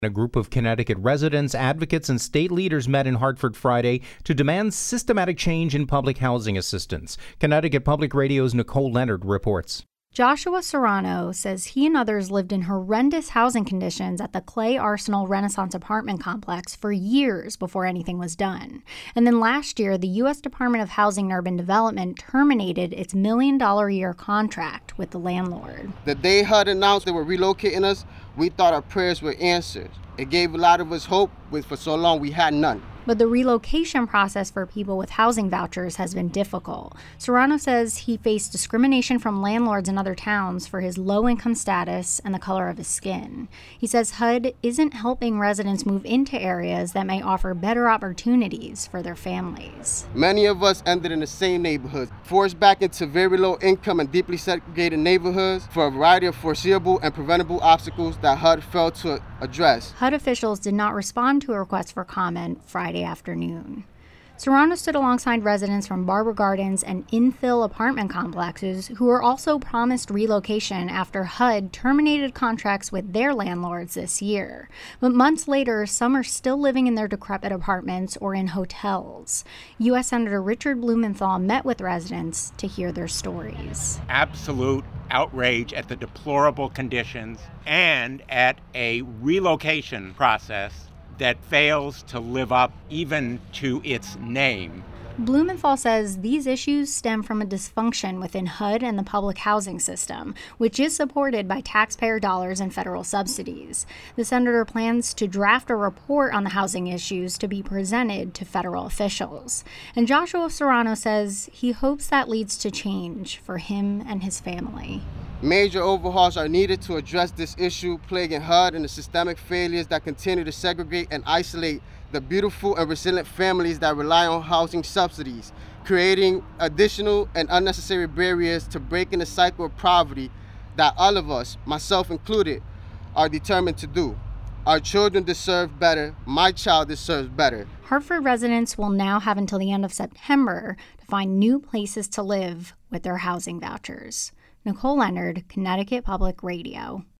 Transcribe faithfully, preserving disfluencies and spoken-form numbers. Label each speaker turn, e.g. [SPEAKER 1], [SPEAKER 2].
[SPEAKER 1] A group of Connecticut residents, advocates, and state leaders met in Hartford Friday to demand systematic change in public housing assistance. Connecticut Public Radio's Nicole Leonard reports.
[SPEAKER 2] Joshua Serrano says he and others lived in horrendous housing conditions at the Clay Arsenal Renaissance apartment complex for years before anything was done. And then last year, the U S Department of Housing and Urban Development terminated its million-dollar-a-year contract with the landlord.
[SPEAKER 3] The day H U D announced they were relocating us, we thought our prayers were answered. It gave a lot of us hope, but for so long we had none.
[SPEAKER 2] But the relocation process for people with housing vouchers has been difficult. Serrano says he faced discrimination from landlords in other towns for his low-income status and the color of his skin. He says H U D isn't helping residents move into areas that may offer better opportunities for their families.
[SPEAKER 3] Many of us ended in the same neighborhoods, forced back into very low-income and deeply segregated neighborhoods for a variety of foreseeable and preventable obstacles that H U D failed to address.
[SPEAKER 2] H U D officials did not respond to a request for comment Friday afternoon. Serrano stood alongside residents from Barbara Gardens and infill apartment complexes who were also promised relocation after H U D terminated contracts with their landlords this year. But months later, some are still living in their decrepit apartments or in hotels. U S Senator Richard Blumenthal met with residents to hear their stories.
[SPEAKER 4] Absolute outrage at the deplorable conditions and at a relocation process that fails to live up even to its name.
[SPEAKER 2] Blumenthal says these issues stem from a dysfunction within H U D and the public housing system, which is supported by taxpayer dollars and federal subsidies. The senator plans to draft a report on the housing issues to be presented to federal officials. And Joshua Serrano says he hopes that leads to change for him and his family.
[SPEAKER 3] Major overhauls are needed to address this issue plaguing H U D and the systemic failures that continue to segregate and isolate the beautiful and resilient families that rely on housing subsidies, creating additional and unnecessary barriers to breaking the cycle of poverty that all of us, myself included, are determined to do. Our children deserve better. My child deserves better.
[SPEAKER 2] Hartford residents will now have until the end of September to find new places to live with their housing vouchers. Nicole Leonard, Connecticut Public Radio.